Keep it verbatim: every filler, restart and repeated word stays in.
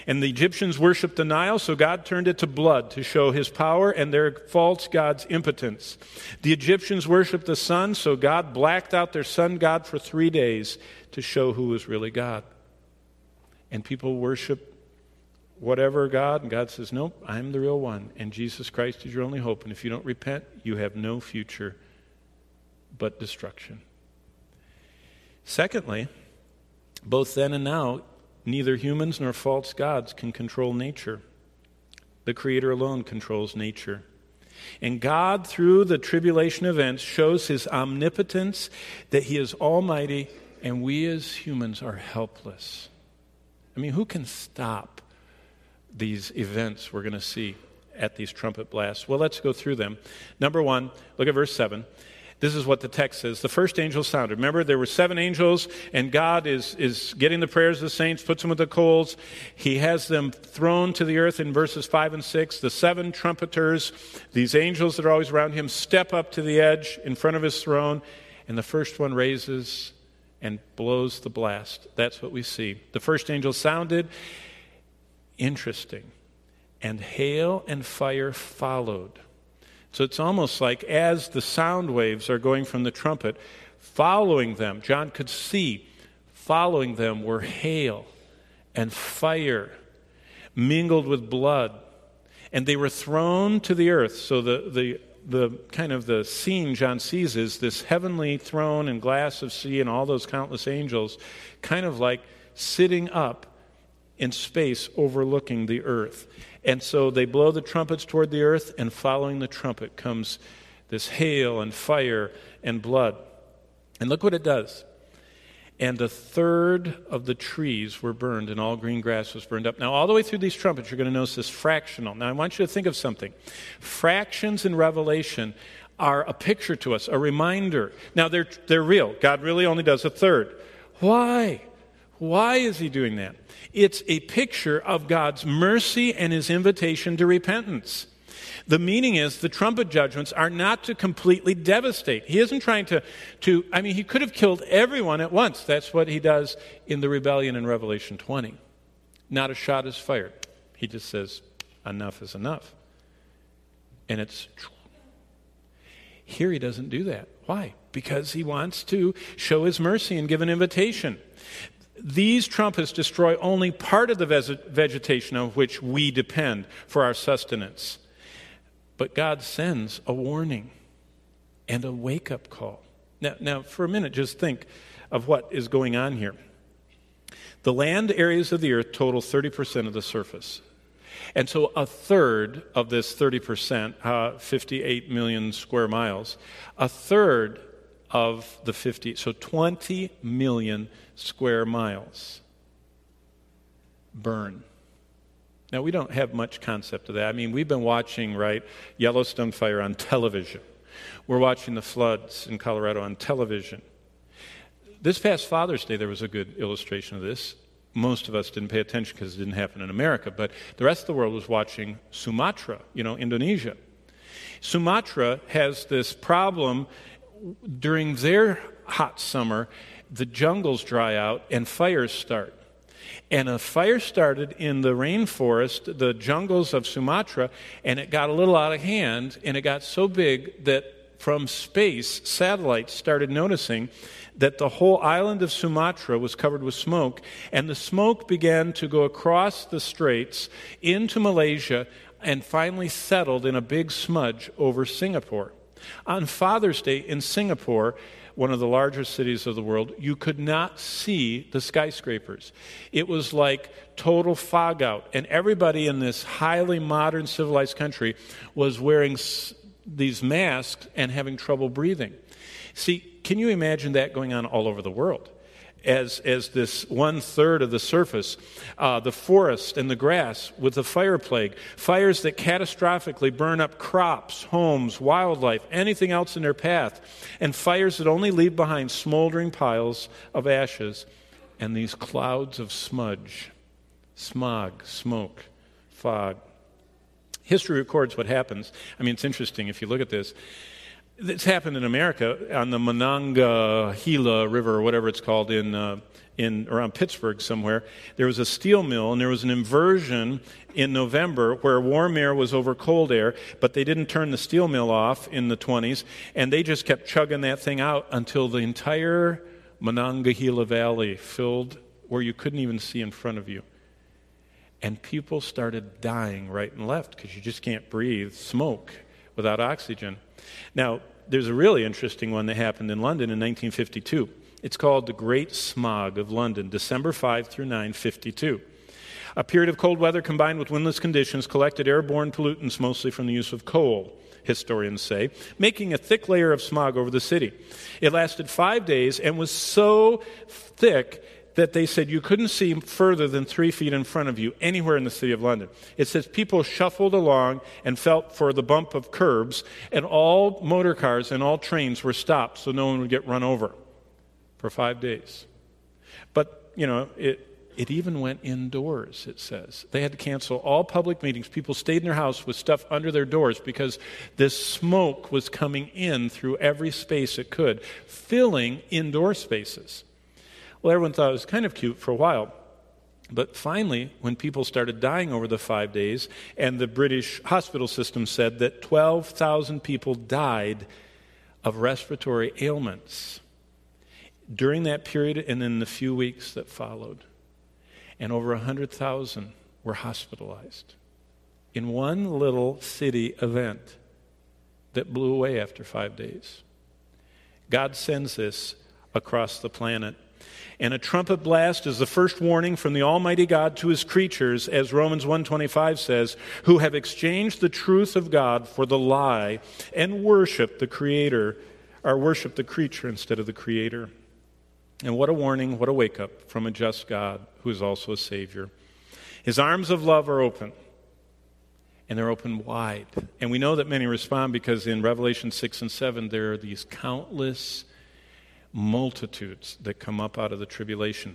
And the Egyptians worshipped the Nile, so God turned it to blood to show his power and their false god's impotence. The Egyptians worshipped the sun, so God blacked out their sun god for three days to show who was really God. And people worship whatever God, and God says, nope, I'm the real one, and Jesus Christ is your only hope, and if you don't repent, you have no future but destruction. Secondly, both then and now, neither humans nor false gods can control nature. The Creator alone controls nature. And God, through the tribulation events, shows his omnipotence, that he is almighty, and we as humans are helpless. I mean, who can stop these events we're going to see at these trumpet blasts? Well, let's go through them. Number one, look at verse seven. This is what the text says. The first angel sounded. Remember, there were seven angels, and God is, is getting the prayers of the saints, puts them with the coals. He has them thrown to the earth in verses five and six. The seven trumpeters, these angels that are always around him, step up to the edge in front of his throne, and the first one raises and blows the blast. That's what we see. The first angel sounded. Interesting. And hail and fire followed. So it's almost like as the sound waves are going from the trumpet, following them, John could see, following them were hail and fire mingled with blood. And they were thrown to the earth. So the, the, the kind of the scene John sees is this heavenly throne and glass of sea and all those countless angels kind of like sitting up in space overlooking the earth. And so they blow the trumpets toward the earth, and following the trumpet comes this hail and fire and blood. And look what it does. And a third of the trees were burned, and all green grass was burned up. Now, all the way through these trumpets, you're going to notice this fractional. Now, I want you to think of something. Fractions in Revelation are a picture to us, a reminder. Now, they're, they're real. God really only does a third. Why? Why is he doing that? It's a picture of God's mercy and his invitation to repentance. The meaning is the trumpet judgments are not to completely devastate. He isn't trying to, to, I mean, he could have killed everyone at once. That's what he does in the rebellion in Revelation twenty. Not a shot is fired. He just says, enough is enough. And it's true. Here he doesn't do that. Why? Because he wants to show his mercy and give an invitation. These trumpets destroy only part of the vegetation on which we depend for our sustenance. But God sends a warning and a wake-up call. Now, now, for a minute, just think of what is going on here. The land areas of the earth total thirty percent of the surface. And so a third of this thirty percent, uh, fifty-eight million square miles, a third of the fifty, so twenty million square miles burn. Now, we don't have much concept of that. I mean, we've been watching, right, Yellowstone fire on television. We're watching the floods in Colorado on television. This past Father's Day, there was a good illustration of this. Most of us didn't pay attention because it didn't happen in America, but the rest of the world was watching Sumatra, you know, Indonesia. Sumatra has this problem during their hot summer. The jungles dry out and fires start. And a fire started in the rainforest, the jungles of Sumatra, and it got a little out of hand, and it got so big that from space, satellites started noticing that the whole island of Sumatra was covered with smoke, and the smoke began to go across the straits into Malaysia and finally settled in a big smudge over Singapore. On Father's Day in Singapore, one of the largest cities of the world, you could not see the skyscrapers. It was like total fog out. And everybody in this highly modern, civilized country was wearing s- these masks and having trouble breathing. See, can you imagine that going on all over the world? As, as this one-third of the surface, uh, the forest and the grass with the fire plague, fires that catastrophically burn up crops, homes, wildlife, anything else in their path, and fires that only leave behind smoldering piles of ashes and these clouds of smudge, smog, smoke, fog. History records what happens. I mean, it's interesting if you look at this. It's happened in America on the Monongahela River, or whatever it's called, in uh, in around Pittsburgh somewhere. There was a steel mill, and there was an inversion in November where warm air was over cold air, but they didn't turn the steel mill off in the twenties, and they just kept chugging that thing out until the entire Monongahela Valley filled where you couldn't even see in front of you. And people started dying right and left because you just can't breathe smoke without oxygen. Now, there's a really interesting one that happened in London in nineteen fifty-two. It's called the Great Smog of London, December fifth through ninth, fifty-two. A period of cold weather combined with windless conditions collected airborne pollutants, mostly from the use of coal, historians say, making a thick layer of smog over the city. It lasted five days and was so thick that they said you couldn't see further than three feet in front of you anywhere in the city of London. It says people shuffled along and felt for the bump of curbs, and all motor cars and all trains were stopped so no one would get run over for five days. But, you know, it it even went indoors, it says. They had to cancel all public meetings. People stayed in their house with stuff under their doors because this smoke was coming in through every space it could, filling indoor spaces. Well, everyone thought it was kind of cute for a while. But finally, when people started dying over the five days, and the British hospital system said that twelve thousand people died of respiratory ailments during that period and in the few weeks that followed. And over one hundred thousand were hospitalized in one little city event that blew away after five days. God sends this across the planet. And a trumpet blast is the first warning from the Almighty God to his creatures, as Romans one twenty-five says, who have exchanged the truth of God for the lie and worship the Creator, or worship the creature instead of the Creator. And what a warning, what a wake-up from a just God who is also a Savior. His arms of love are open, and they're open wide. And we know that many respond because in Revelation six and seven, there are these countless multitudes that come up out of the tribulation.